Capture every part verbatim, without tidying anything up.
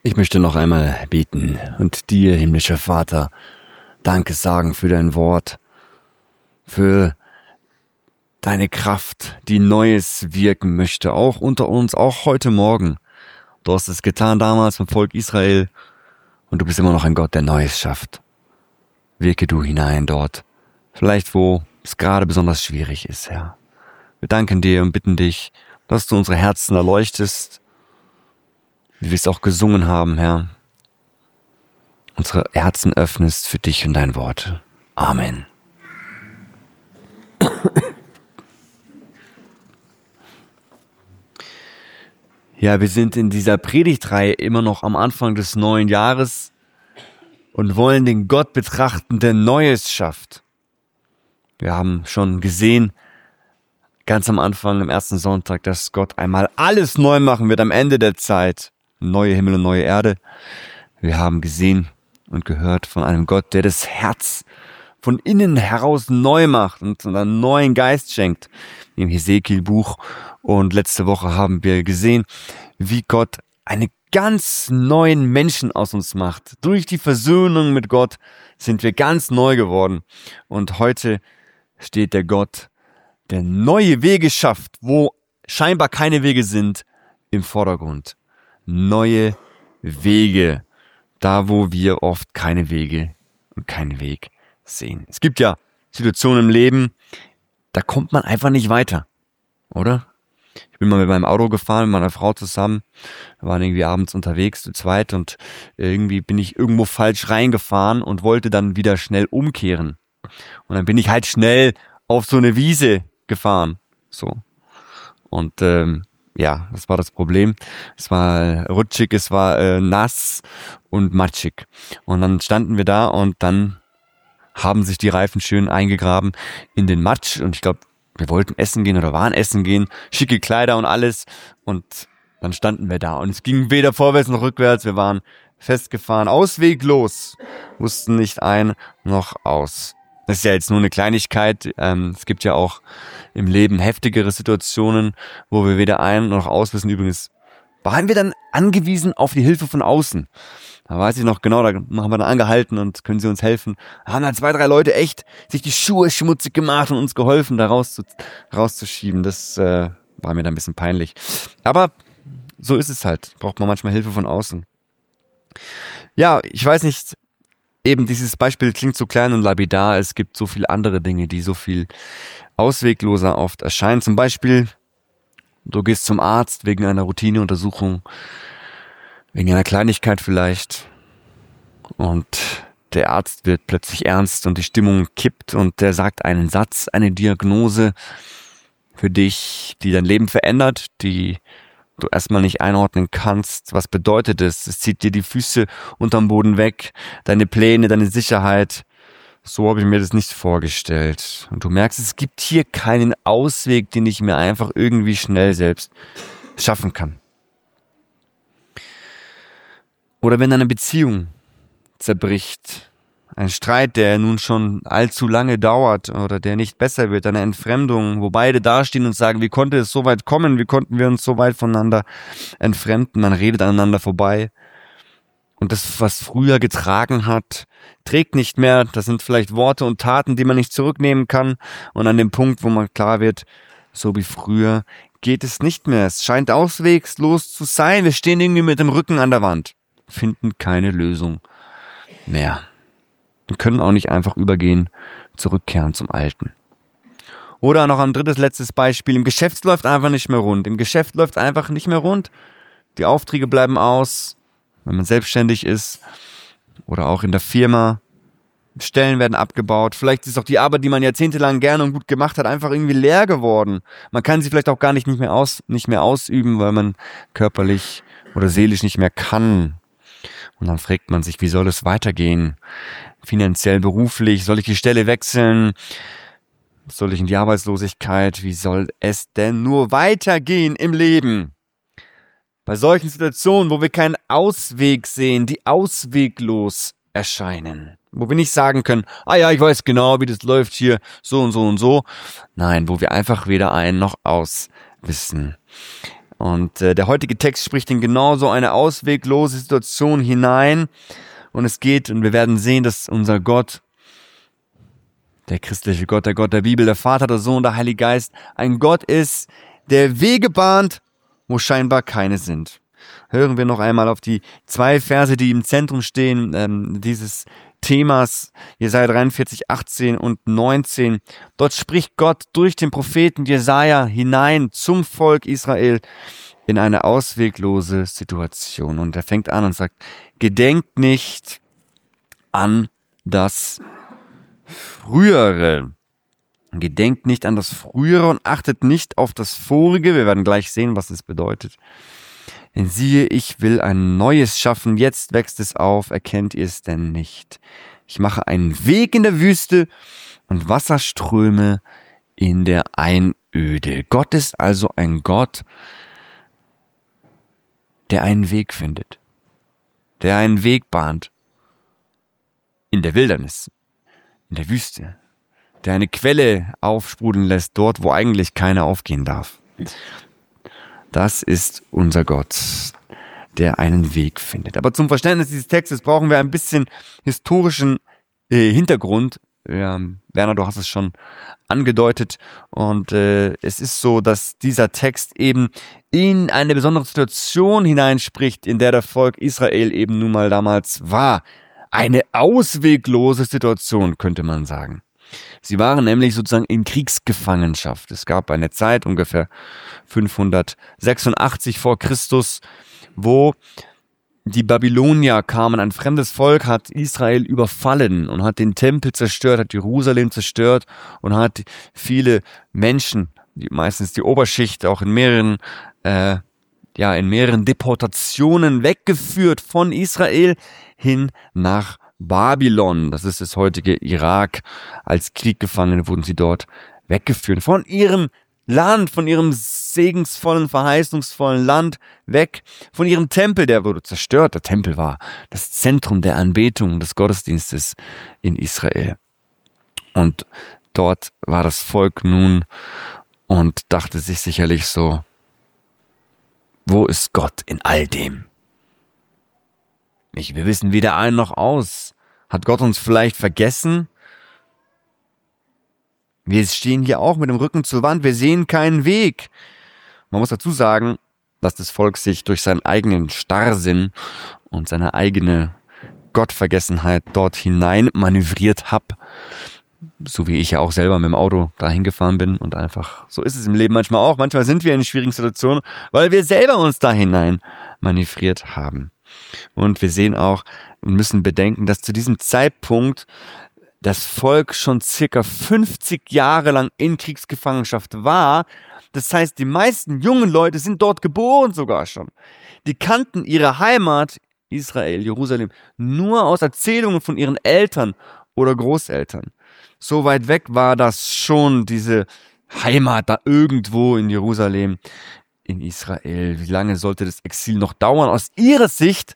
Ich möchte noch einmal beten und dir, himmlischer Vater, Danke sagen für dein Wort, für deine Kraft, die Neues wirken möchte, auch unter uns, auch heute Morgen. Du hast es getan damals vom Volk Israel und du bist immer noch ein Gott, der Neues schafft. Wirke du hinein dort, vielleicht wo es gerade besonders schwierig ist, Herr. Wir danken dir und bitten dich, dass du unsere Herzen erleuchtest, wie wir es auch gesungen haben, Herr. Unsere Herzen öffnest für dich und dein Wort. Amen. Ja, wir sind in dieser Predigtreihe immer noch am Anfang des neuen Jahres und wollen den Gott betrachten, der Neues schafft. Wir haben schon gesehen, ganz am Anfang, im ersten Sonntag, dass Gott einmal alles neu machen wird am Ende der Zeit. Neue Himmel und neue Erde. Wir haben gesehen und gehört von einem Gott, der das Herz von innen heraus neu macht und einen neuen Geist schenkt. Im Hesekiel-Buch. Und letzte Woche haben wir gesehen, wie Gott einen ganz neuen Menschen aus uns macht. Durch die Versöhnung mit Gott sind wir ganz neu geworden. Und heute steht der Gott, der neue Wege schafft, wo scheinbar keine Wege sind, im Vordergrund. Neue Wege, da wo wir oft keine Wege und keinen Weg sehen. Es gibt ja Situationen im Leben, da kommt man einfach nicht weiter, oder? Ich bin mal mit meinem Auto gefahren, mit meiner Frau zusammen, wir waren irgendwie abends unterwegs zu zweit und irgendwie bin ich irgendwo falsch reingefahren und wollte dann wieder schnell umkehren. Und dann bin ich halt schnell auf so eine Wiese gefahren, so. Und ähm, ja, das war das Problem. Es war rutschig, es war äh, nass und matschig. Und dann standen wir da und dann haben sich die Reifen schön eingegraben in den Matsch. Und ich glaube, wir wollten essen gehen oder waren essen gehen, schicke Kleider und alles. Und dann standen wir da und es ging weder vorwärts noch rückwärts. Wir waren festgefahren, ausweglos, wussten nicht ein noch aus. Das ist ja jetzt nur eine Kleinigkeit. Ähm, es gibt ja auch im Leben heftigere Situationen, wo wir weder ein noch aus wissen. Übrigens waren wir dann angewiesen auf die Hilfe von außen. Da weiß ich noch genau, da haben wir dann angehalten und können Sie uns helfen. Da haben dann zwei, drei Leute echt sich die Schuhe schmutzig gemacht und uns geholfen, da rauszu, rauszuschieben. Das äh, war mir dann ein bisschen peinlich. Aber so ist es halt. Braucht man manchmal Hilfe von außen. Ja, ich weiß nicht, eben dieses Beispiel klingt so klein und lapidar. Es gibt so viele andere Dinge, die so viel auswegloser oft erscheinen. Zum Beispiel, du gehst zum Arzt wegen einer Routineuntersuchung, wegen einer Kleinigkeit vielleicht. Und der Arzt wird plötzlich ernst und die Stimmung kippt und der sagt einen Satz, eine Diagnose für dich, die dein Leben verändert, die du erstmal nicht einordnen kannst. Was bedeutet es? Es zieht dir die Füße unterm Boden weg, deine Pläne, deine Sicherheit. So habe ich mir das nicht vorgestellt. Und du merkst, es gibt hier keinen Ausweg, den ich mir einfach irgendwie schnell selbst schaffen kann. Oder wenn eine Beziehung zerbricht, ein Streit, der nun schon allzu lange dauert oder der nicht besser wird, eine Entfremdung, wo beide dastehen und sagen, wie konnte es so weit kommen, wie konnten wir uns so weit voneinander entfremden, man redet aneinander vorbei. Und das, was früher getragen hat, trägt nicht mehr. Das sind vielleicht Worte und Taten, die man nicht zurücknehmen kann. Und an dem Punkt, wo man klar wird, so wie früher, geht es nicht mehr. Es scheint auswegslos zu sein. Wir stehen irgendwie mit dem Rücken an der Wand, finden keine Lösung mehr. Wir können auch nicht einfach übergehen, zurückkehren zum Alten. Oder noch ein drittes, letztes Beispiel. Im Geschäft läuft einfach nicht mehr rund. Im Geschäft läuft einfach nicht mehr rund. Die Aufträge bleiben aus, wenn man selbstständig ist. Oder auch in der Firma. Stellen werden abgebaut. Vielleicht ist auch die Arbeit, die man jahrzehntelang gerne und gut gemacht hat, einfach irgendwie leer geworden. Man kann sie vielleicht auch gar nicht, nicht mehr aus, nicht mehr ausüben, weil man körperlich oder seelisch nicht mehr kann. Und dann fragt man sich, wie soll es weitergehen? Finanziell, beruflich, soll ich die Stelle wechseln? Soll ich in die Arbeitslosigkeit? Wie soll es denn nur weitergehen im Leben? Bei solchen Situationen, wo wir keinen Ausweg sehen, die ausweglos erscheinen. Wo wir nicht sagen können, ah ja, ich weiß genau, wie das läuft hier, so und so und so. Nein, wo wir einfach weder ein noch aus wissen. Und äh, der heutige Text spricht in genauso eine ausweglose Situation hinein. Und es geht, und wir werden sehen, dass unser Gott, der christliche Gott, der Gott der Bibel, der Vater, der Sohn, der Heilige Geist, ein Gott ist, der Wege bahnt, wo scheinbar keine sind. Hören wir noch einmal auf die zwei Verse, die im Zentrum stehen, ähm, dieses Themas, Jesaja dreiundvierzig, achtzehn und neunzehn. Dort spricht Gott durch den Propheten Jesaja hinein zum Volk Israel in eine ausweglose Situation. Und er fängt an und sagt, gedenkt nicht an das Frühere. Gedenkt nicht an das Frühere und achtet nicht auf das Vorige. Wir werden gleich sehen, was das bedeutet. Denn siehe, ich will ein Neues schaffen, jetzt wächst es auf, erkennt ihr es denn nicht? Ich mache einen Weg in der Wüste und Wasserströme in der Einöde. Gott ist also ein Gott, der einen Weg findet, der einen Weg bahnt in der Wildernis, in der Wüste, der eine Quelle aufsprudeln lässt, dort, wo eigentlich keine aufgehen darf. Das ist unser Gott, der einen Weg findet. Aber zum Verständnis dieses Textes brauchen wir ein bisschen historischen äh, Hintergrund. Ja, Werner, du hast es schon angedeutet. Und äh, es ist so, dass dieser Text eben in eine besondere Situation hineinspricht, in der der Volk Israel eben nun mal damals war. Eine ausweglose Situation, könnte man sagen. Sie waren nämlich sozusagen in Kriegsgefangenschaft. Es gab eine Zeit, ungefähr fünfhundertsechsundachtzig vor Christus, wo die Babylonier kamen. Ein fremdes Volk hat Israel überfallen und hat den Tempel zerstört, hat Jerusalem zerstört und hat viele Menschen, die, meistens die Oberschicht, auch in mehreren, äh, ja, in mehreren Deportationen weggeführt von Israel hin nach Babylon, das ist das heutige Irak. Als Kriegsgefangene wurden sie dort weggeführt. Von ihrem Land, von ihrem segensvollen, verheißungsvollen Land weg. Von ihrem Tempel, der wurde zerstört. Der Tempel war das Zentrum der Anbetung des Gottesdienstes in Israel. Und dort war das Volk nun und dachte sich sicherlich so, wo ist Gott in all dem? Nicht, wir wissen weder ein noch aus. Hat Gott uns vielleicht vergessen? Wir stehen hier auch mit dem Rücken zur Wand. Wir sehen keinen Weg. Man muss dazu sagen, dass das Volk sich durch seinen eigenen Starrsinn und seine eigene Gottvergessenheit dort hinein manövriert hat. So wie ich ja auch selber mit dem Auto dahin gefahren bin und einfach, so ist es im Leben manchmal auch. Manchmal sind wir in schwierigen Situationen, weil wir selber uns da hinein manövriert haben. Und wir sehen auch und müssen bedenken, dass zu diesem Zeitpunkt das Volk schon circa fünfzig Jahre lang in Kriegsgefangenschaft war. Das heißt, die meisten jungen Leute sind dort geboren sogar schon. Die kannten ihre Heimat, Israel, Jerusalem, nur aus Erzählungen von ihren Eltern oder Großeltern. So weit weg war das schon, diese Heimat da irgendwo in Jerusalem, in Israel. Wie lange sollte das Exil noch dauern? Aus ihrer Sicht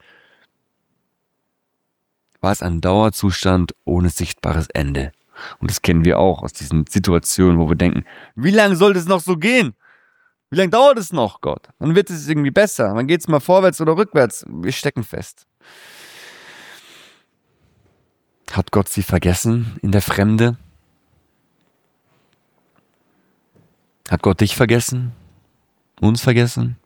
war es ein Dauerzustand ohne sichtbares Ende. Und das kennen wir auch aus diesen Situationen, wo wir denken, wie lange soll das noch so gehen? Wie lange dauert es noch, Gott? Dann wird es irgendwie besser. Dann geht es mal vorwärts oder rückwärts. Wir stecken fest. Hat Gott sie vergessen in der Fremde? Hat Gott dich vergessen? Uns vergessen?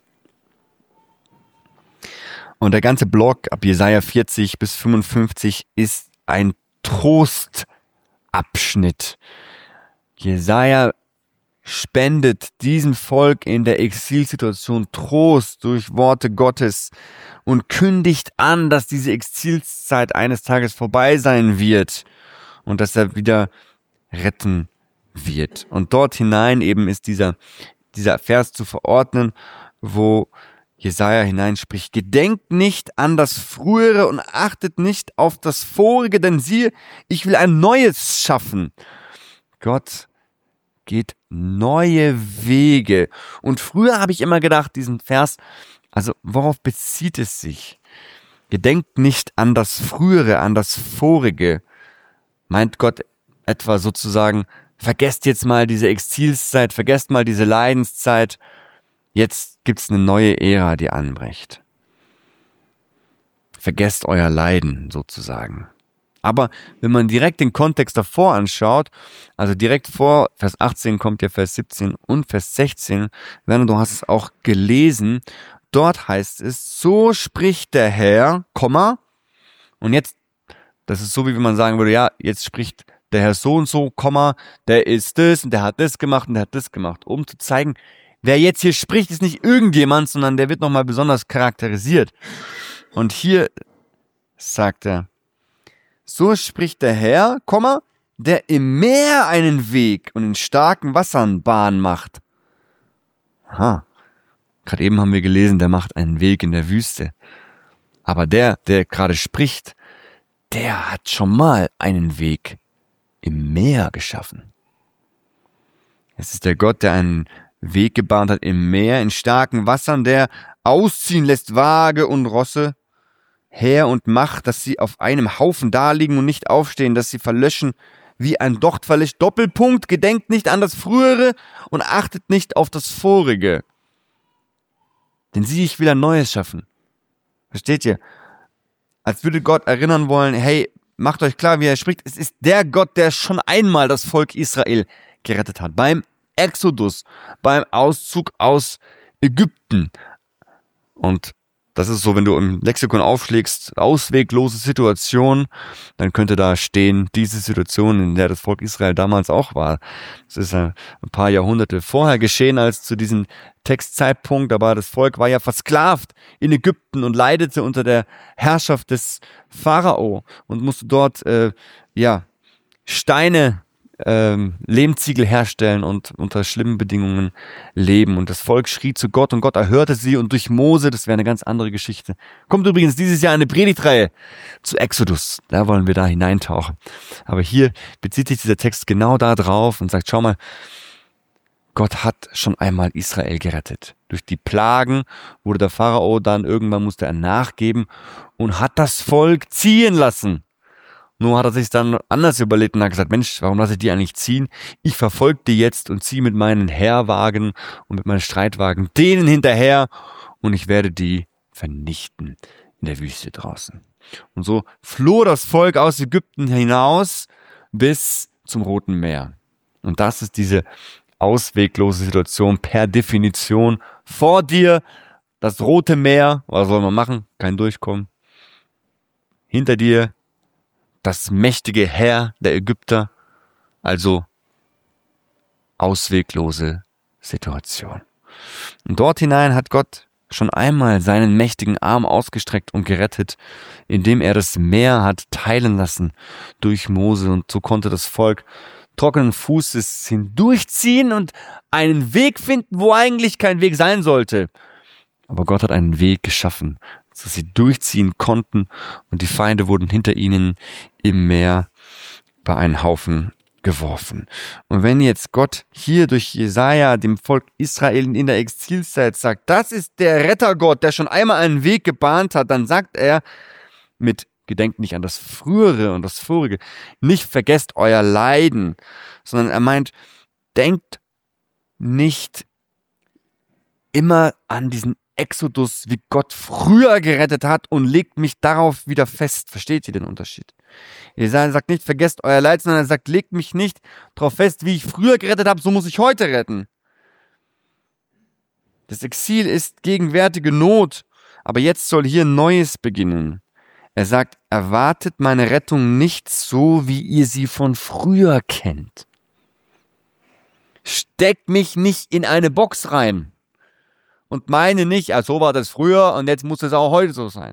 Und der ganze Block ab Jesaja vierzig bis fünfundfünfzig ist ein Trostabschnitt. Jesaja spendet diesem Volk in der Exilsituation Trost durch Worte Gottes und kündigt an, dass diese Exilszeit eines Tages vorbei sein wird und dass er wieder retten wird. Und dort hinein eben ist dieser, dieser Vers zu verordnen, wo Jesaja hineinspricht: Gedenkt nicht an das Frühere und achtet nicht auf das Vorige, denn siehe, ich will ein Neues schaffen. Gott geht neue Wege. Und früher habe ich immer gedacht, diesen Vers, also worauf bezieht es sich? Gedenkt nicht an das Frühere, an das Vorige. Meint Gott etwa sozusagen, vergesst jetzt mal diese Exilszeit, vergesst mal diese Leidenszeit Jetzt gibt's eine neue Ära, die anbricht. Vergesst euer Leiden sozusagen. Aber wenn man direkt den Kontext davor anschaut, also direkt vor Vers achtzehn kommt ja Vers siebzehn und Vers sechzehn, Werner, du hast es auch gelesen, dort heißt es, so spricht der Herr, Komma, und jetzt, das ist so, wie wenn man sagen würde, ja, jetzt spricht der Herr so und so, Komma, der ist das und der hat das gemacht und der hat das gemacht, um zu zeigen, wer jetzt hier spricht, ist nicht irgendjemand, sondern der wird nochmal besonders charakterisiert. Und hier sagt er, so spricht der Herr, Komma, der im Meer einen Weg und in starken Wassern Bahn macht. Aha, gerade eben haben wir gelesen, der macht einen Weg in der Wüste. Aber der, der gerade spricht, der hat schon mal einen Weg im Meer geschaffen. Es ist der Gott, der einen Weg gebahnt hat im Meer, in starken Wassern, der ausziehen lässt Waage und Rosse, Heer und Macht, dass sie auf einem Haufen daliegen und nicht aufstehen, dass sie verlöschen wie ein Docht verlöscht. Doppelpunkt, gedenkt nicht an das Frühere und achtet nicht auf das Vorige. Denn sieh, ich will ein Neues schaffen. Versteht ihr? Als würde Gott erinnern wollen, hey, macht euch klar, wie er spricht. Es ist der Gott, der schon einmal das Volk Israel gerettet hat. Beim Exodus, beim Auszug aus Ägypten. Und das ist so, wenn du im Lexikon aufschlägst, ausweglose Situation, dann könnte da stehen, diese Situation, in der das Volk Israel damals auch war. Das ist ein paar Jahrhunderte vorher geschehen als zu diesem Textzeitpunkt, aber das Volk war ja versklavt in Ägypten und leidete unter der Herrschaft des Pharao und musste dort äh, ja Steine Ähm, Lehmziegel herstellen und unter schlimmen Bedingungen leben. Und das Volk schrie zu Gott und Gott erhörte sie und durch Mose, das wäre eine ganz andere Geschichte. Kommt übrigens dieses Jahr eine Predigtreihe zu Exodus. Da wollen wir da hineintauchen. Aber hier bezieht sich dieser Text genau da drauf und sagt, schau mal, Gott hat schon einmal Israel gerettet. Durch die Plagen wurde der Pharao dann, irgendwann musste er nachgeben und hat das Volk ziehen lassen. Nur hat er sich dann anders überlegt und hat gesagt, Mensch, warum lasse ich die eigentlich ziehen? Ich verfolge die jetzt und ziehe mit meinen Heerwagen und mit meinen Streitwagen denen hinterher und ich werde die vernichten in der Wüste draußen. Und so floh das Volk aus Ägypten hinaus bis zum Roten Meer. Und das ist diese ausweglose Situation per Definition. Vor dir das Rote Meer, was soll man machen? Kein Durchkommen. Hinter dir das mächtige Heer der Ägypter, also ausweglose Situation. Und dort hinein hat Gott schon einmal seinen mächtigen Arm ausgestreckt und gerettet, indem er das Meer hat teilen lassen durch Mose. Und so konnte das Volk trockenen Fußes hindurchziehen und einen Weg finden, wo eigentlich kein Weg sein sollte. Aber Gott hat einen Weg geschaffen, dass sie durchziehen konnten und die Feinde wurden hinter ihnen im Meer bei einem Haufen geworfen. Und wenn jetzt Gott hier durch Jesaja dem Volk Israel in der Exilzeit sagt, das ist der Rettergott, der schon einmal einen Weg gebahnt hat, dann sagt er mit Gedenkt nicht an das Frühere und das Vorige, nicht vergesst euer Leiden, sondern er meint, denkt nicht immer an diesen Exodus, wie Gott früher gerettet hat und legt mich darauf wieder fest. Versteht ihr den Unterschied? Jesaja sagt nicht, vergesst euer Leid, sondern er sagt, legt mich nicht darauf fest, wie ich früher gerettet habe, so muss ich heute retten. Das Exil ist gegenwärtige Not, aber jetzt soll hier Neues beginnen. Er sagt, erwartet meine Rettung nicht so, wie ihr sie von früher kennt. Steckt mich nicht in eine Box rein. Und meine nicht, also so war das früher und jetzt muss es auch heute so sein.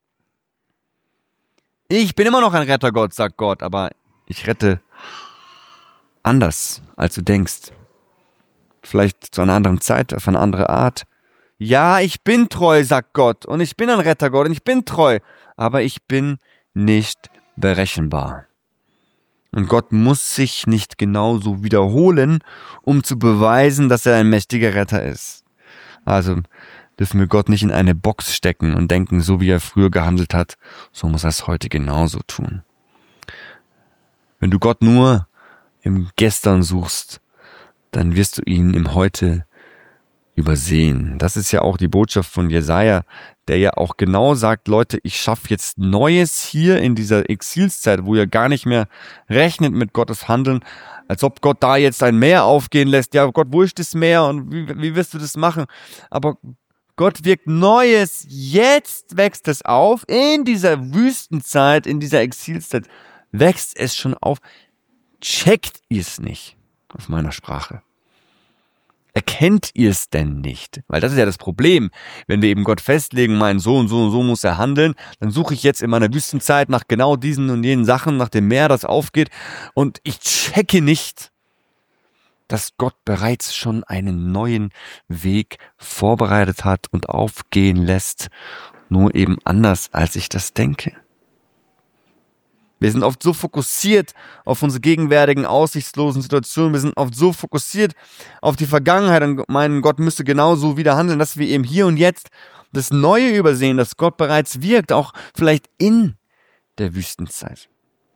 Ich bin immer noch ein Rettergott, sagt Gott, aber ich rette anders, als du denkst. Vielleicht zu einer anderen Zeit, auf eine andere Art. Ja, ich bin treu, sagt Gott, und ich bin ein Rettergott und ich bin treu, aber ich bin nicht berechenbar. Und Gott muss sich nicht genauso wiederholen, um zu beweisen, dass er ein mächtiger Retter ist. Also dürfen wir Gott nicht in eine Box stecken und denken, so wie er früher gehandelt hat, so muss er es heute genauso tun. Wenn du Gott nur im Gestern suchst, dann wirst du ihn im Heute übersehen. Das ist ja auch die Botschaft von Jesaja, der ja auch genau sagt, Leute, ich schaffe jetzt Neues hier in dieser Exilszeit, wo ihr gar nicht mehr rechnet mit Gottes Handeln, als ob Gott da jetzt ein Meer aufgehen lässt. Ja, Gott, wo ist das Meer und wie, wie wirst du das machen? Aber Gott wirkt Neues, jetzt wächst es auf, in dieser Wüstenzeit, in dieser Exilszeit wächst es schon auf. Checkt ihr es nicht auf meiner Sprache? Erkennt ihr es denn nicht? Weil das ist ja das Problem. Wenn wir eben Gott festlegen, mein so und so und so muss er handeln, dann suche ich jetzt in meiner Wüstenzeit nach genau diesen und jenen Sachen, nach dem Meer, das aufgeht, und ich checke nicht, dass Gott bereits schon einen neuen Weg vorbereitet hat und aufgehen lässt, nur eben anders, als ich das denke. Wir sind oft so fokussiert auf unsere gegenwärtigen, aussichtslosen Situationen. Wir sind oft so fokussiert auf die Vergangenheit und meinen, Gott müsste genauso wieder handeln, dass wir eben hier und jetzt das Neue übersehen, dass Gott bereits wirkt, auch vielleicht in der Wüstenzeit.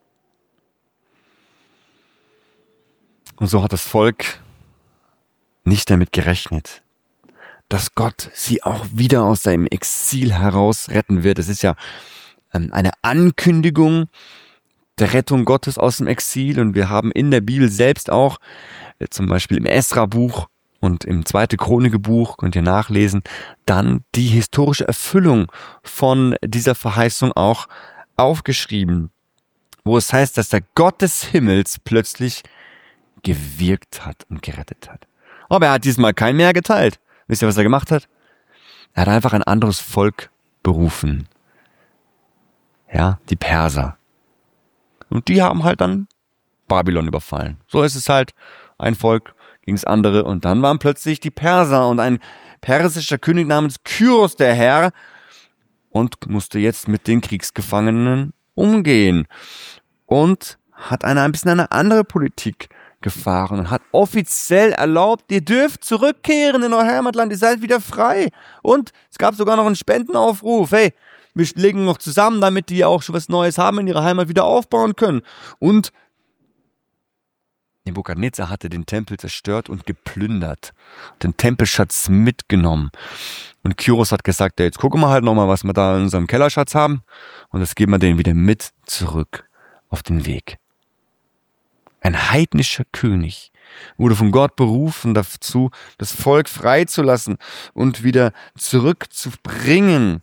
Und so hat das Volk nicht damit gerechnet, dass Gott sie auch wieder aus seinem Exil heraus retten wird. Es ist ja eine Ankündigung der Rettung Gottes aus dem Exil, und wir haben in der Bibel selbst auch, zum Beispiel im Esra-Buch und im zweiten Chronik-Buch, könnt ihr nachlesen, dann die historische Erfüllung von dieser Verheißung auch aufgeschrieben, wo es heißt, dass der Gott des Himmels plötzlich gewirkt hat und gerettet hat. Aber er hat diesmal kein Meer geteilt. Wisst ihr, was er gemacht hat? Er hat einfach ein anderes Volk berufen. Ja, die Perser. Und die haben halt dann Babylon überfallen. So ist es halt. Ein Volk gegen das andere. Und dann waren plötzlich die Perser und ein persischer König namens Kyros der Herr und musste jetzt mit den Kriegsgefangenen umgehen. Und hat eine ein bisschen eine andere Politik gefahren und hat offiziell erlaubt, ihr dürft zurückkehren in euer Heimatland, ihr seid wieder frei. Und es gab sogar noch einen Spendenaufruf. Hey, wir legen noch zusammen, damit die auch schon was Neues haben, in ihrer Heimat wieder aufbauen können. Und Nebukadnezar hatte den Tempel zerstört und geplündert, den Tempelschatz mitgenommen. Und Kyros hat gesagt, ja, jetzt gucken wir halt nochmal, was wir da in unserem Kellerschatz haben, und das geben wir denen wieder mit zurück auf den Weg. Ein heidnischer König wurde von Gott berufen dazu, das Volk freizulassen und wieder zurückzubringen.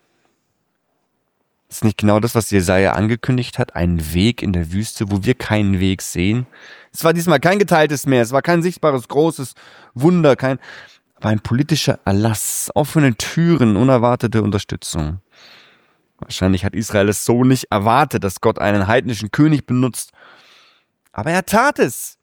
Ist nicht genau das, was Jesaja angekündigt hat? Ein Weg in der Wüste, wo wir keinen Weg sehen? Es war diesmal kein geteiltes Meer, es war kein sichtbares, großes Wunder, kein, aber ein politischer Erlass, offene Türen, unerwartete Unterstützung. Wahrscheinlich hat Israel es so nicht erwartet, dass Gott einen heidnischen König benutzt. Aber er tat es.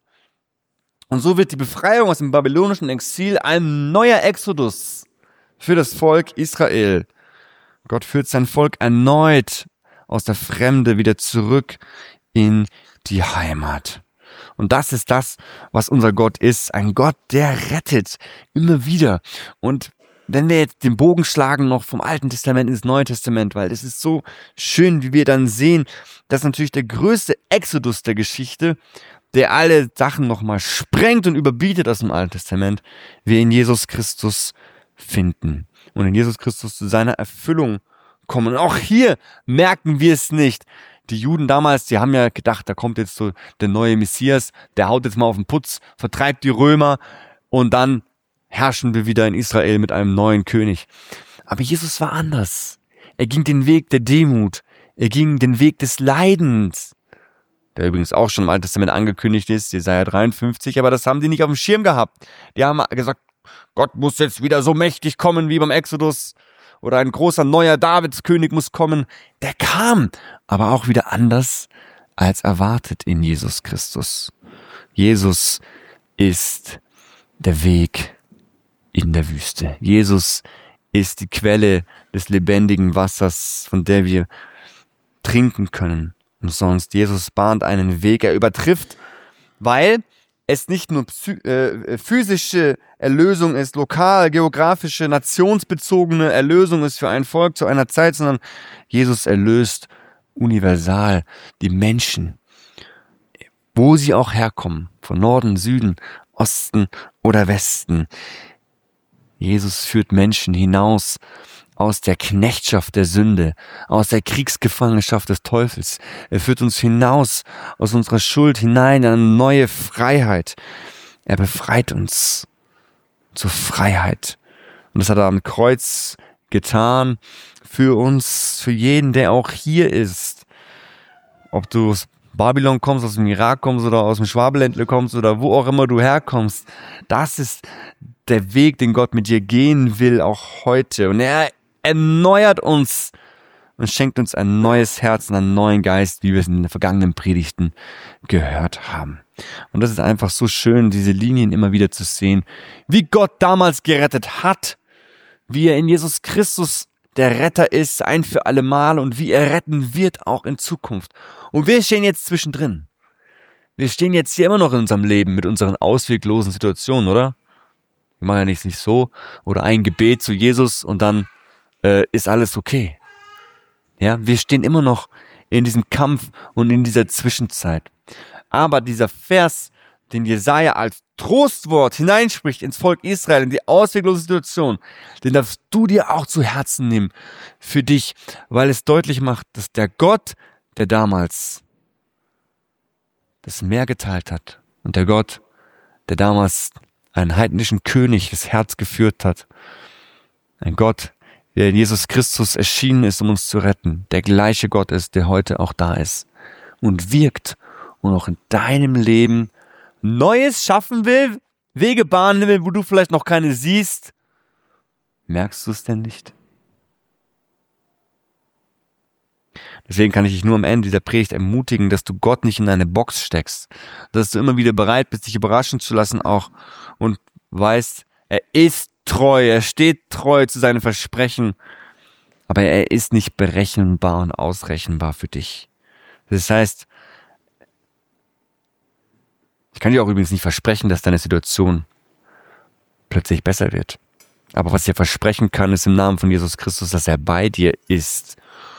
Und so wird die Befreiung aus dem babylonischen Exil ein neuer Exodus für das Volk Israel. Gott führt sein Volk erneut aus der Fremde wieder zurück in die Heimat. Und das ist das, was unser Gott ist. Ein Gott, der rettet immer wieder. Und wenn wir jetzt den Bogen schlagen noch vom Alten Testament ins Neue Testament, weil es ist so schön, wie wir dann sehen, dass natürlich der größte Exodus der Geschichte, der alle Sachen nochmal sprengt und überbietet aus dem Alten Testament, wir in Jesus Christus finden. Und in Jesus Christus zu seiner Erfüllung kommen. Und auch hier merken wir es nicht. Die Juden damals, die haben ja gedacht, da kommt jetzt so der neue Messias, der haut jetzt mal auf den Putz, vertreibt die Römer und dann herrschen wir wieder in Israel mit einem neuen König. Aber Jesus war anders. Er ging den Weg der Demut. Er ging den Weg des Leidens, der übrigens auch schon im Alten Testament angekündigt ist, Jesaja dreiundfünfzig, aber das haben die nicht auf dem Schirm gehabt. Die haben gesagt, Gott muss jetzt wieder so mächtig kommen wie beim Exodus oder ein großer neuer Davidskönig muss kommen. Der kam, aber auch wieder anders als erwartet in Jesus Christus. Jesus ist der Weg in der Wüste. Jesus ist die Quelle des lebendigen Wassers, von der wir trinken können. Und sonst, Jesus bahnt einen Weg, er übertrifft, weil es nicht nur psy- äh, physische Erlösung ist, lokal, geografische, nationsbezogene Erlösung ist für ein Volk zu einer Zeit, sondern Jesus erlöst universal die Menschen, wo sie auch herkommen, von Norden, Süden, Osten oder Westen. Jesus führt Menschen hinaus aus der Knechtschaft der Sünde, aus der Kriegsgefangenschaft des Teufels. Er führt uns hinaus aus unserer Schuld hinein in eine neue Freiheit. Er befreit uns zur Freiheit. Und das hat er am Kreuz getan für uns, für jeden, der auch hier ist. Ob du aus Babylon kommst, aus dem Irak kommst oder aus dem Schwabenländle kommst oder wo auch immer du herkommst. Das ist der Weg, den Gott mit dir gehen will, auch heute. Und er erneuert uns und schenkt uns ein neues Herz und einen neuen Geist, wie wir es in den vergangenen Predigten gehört haben. Und das ist einfach so schön, diese Linien immer wieder zu sehen, wie Gott damals gerettet hat, wie er in Jesus Christus der Retter ist, ein für alle Mal, und wie er retten wird, auch in Zukunft. Und wir stehen jetzt zwischendrin. Wir stehen jetzt hier immer noch in unserem Leben mit unseren ausweglosen Situationen, oder? Wir machen ja nichts nicht so. Oder ein Gebet zu Jesus und dann äh, ist alles okay. Ja, wir stehen immer noch in diesem Kampf und in dieser Zwischenzeit. Aber dieser Vers, den Jesaja als Trostwort hineinspricht ins Volk Israel, in die ausweglose Situation, den darfst du dir auch zu Herzen nehmen für dich, weil es deutlich macht, dass der Gott, der damals das Meer geteilt hat und der Gott, der damals einen heidnischen König das Herz geführt hat, ein Gott, der in Jesus Christus erschienen ist, um uns zu retten, der gleiche Gott ist, der heute auch da ist und wirkt und auch in deinem Leben Neues schaffen will, Wege bahnen will, wo du vielleicht noch keine siehst. Merkst du es denn nicht? Deswegen kann ich dich nur am Ende dieser Predigt ermutigen, dass du Gott nicht in eine Box steckst, dass du immer wieder bereit bist, dich überraschen zu lassen auch und weißt, er ist treu, er steht treu zu seinen Versprechen, aber er ist nicht berechenbar und ausrechenbar für dich. Das heißt, ich kann dir auch übrigens nicht versprechen, dass deine Situation plötzlich besser wird. Aber was ich dir versprechen kann, ist im Namen von Jesus Christus, dass er bei dir ist.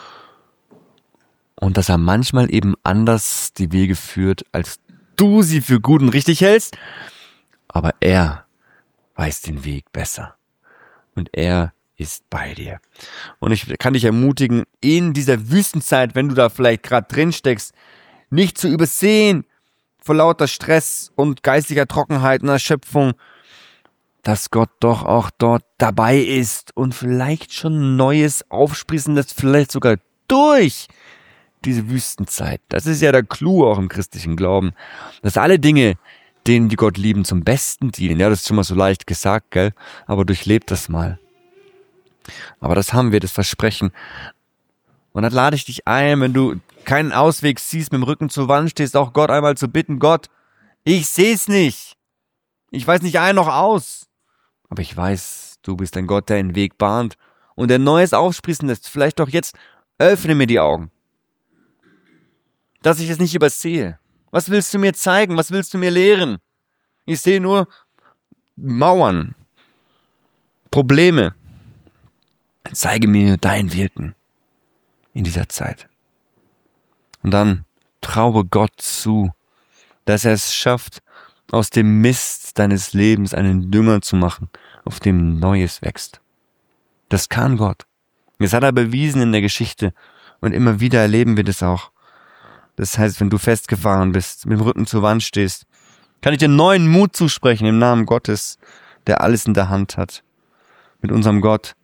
Und dass er manchmal eben anders die Wege führt, als du sie für gut und richtig hältst. Aber er weiß den Weg besser. Und er ist bei dir. Und ich kann dich ermutigen, in dieser Wüstenzeit, wenn du da vielleicht gerade drin steckst, nicht zu übersehen, vor lauter Stress und geistiger Trockenheit und Erschöpfung, dass Gott doch auch dort dabei ist und vielleicht schon Neues aufsprießen lässt, vielleicht sogar durch diese Wüstenzeit. Das ist ja der Clou auch im christlichen Glauben, dass alle Dinge, denen die Gott lieben, zum Besten dienen. Ja, das ist schon mal so leicht gesagt, gell? Aber durchlebt das mal. Aber das haben wir, das Versprechen. Und dann lade ich dich ein, wenn du keinen Ausweg siehst, mit dem Rücken zur Wand stehst, auch Gott einmal zu bitten, Gott, ich sehe es nicht. Ich weiß nicht ein noch aus. Aber ich weiß, du bist ein Gott, der einen Weg bahnt und der Neues aufsprießen lässt. Vielleicht doch jetzt öffne mir die Augen, dass ich es nicht übersehe. Was willst du mir zeigen? Was willst du mir lehren? Ich sehe nur Mauern, Probleme. Zeige mir dein Wirken in dieser Zeit. Und dann traue Gott zu, dass er es schafft, aus dem Mist deines Lebens einen Dünger zu machen, auf dem Neues wächst. Das kann Gott. Das hat er bewiesen in der Geschichte und immer wieder erleben wir das auch. Das heißt, wenn du festgefahren bist, mit dem Rücken zur Wand stehst, kann ich dir neuen Mut zusprechen im Namen Gottes, der alles in der Hand hat. Mit unserem Gott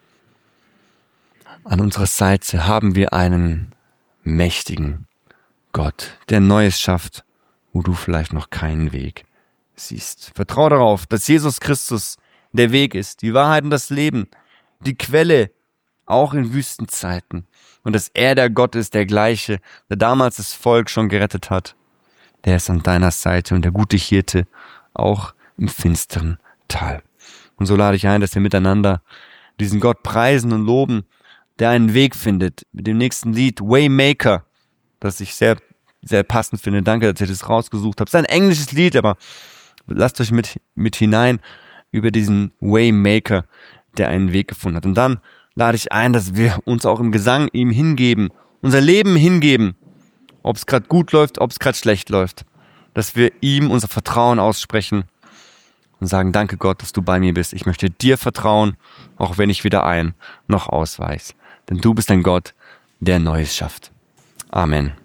an unserer Seite haben wir einen mächtigen Gott, der Neues schafft, wo du vielleicht noch keinen Weg siehst. Vertrau darauf, dass Jesus Christus der Weg ist, die Wahrheit und das Leben, die Quelle, auch in Wüstenzeiten. Und dass er der Gott ist, der Gleiche, der damals das Volk schon gerettet hat. Der ist an deiner Seite und der gute Hirte, auch im finsteren Tal. Und so lade ich ein, dass wir miteinander diesen Gott preisen und loben, der einen Weg findet, mit dem nächsten Lied, Waymaker, das ich sehr, sehr passend finde. Danke, dass ihr das rausgesucht habt. Es ist ein englisches Lied, aber lasst euch mit, mit hinein über diesen Waymaker, der einen Weg gefunden hat. Und dann lade ich ein, dass wir uns auch im Gesang ihm hingeben, unser Leben hingeben, ob es gerade gut läuft, ob es gerade schlecht läuft, dass wir ihm unser Vertrauen aussprechen und sagen, danke Gott, dass du bei mir bist. Ich möchte dir vertrauen, auch wenn ich weder ein noch ausweis. Denn du bist ein Gott, der Neues schafft. Amen.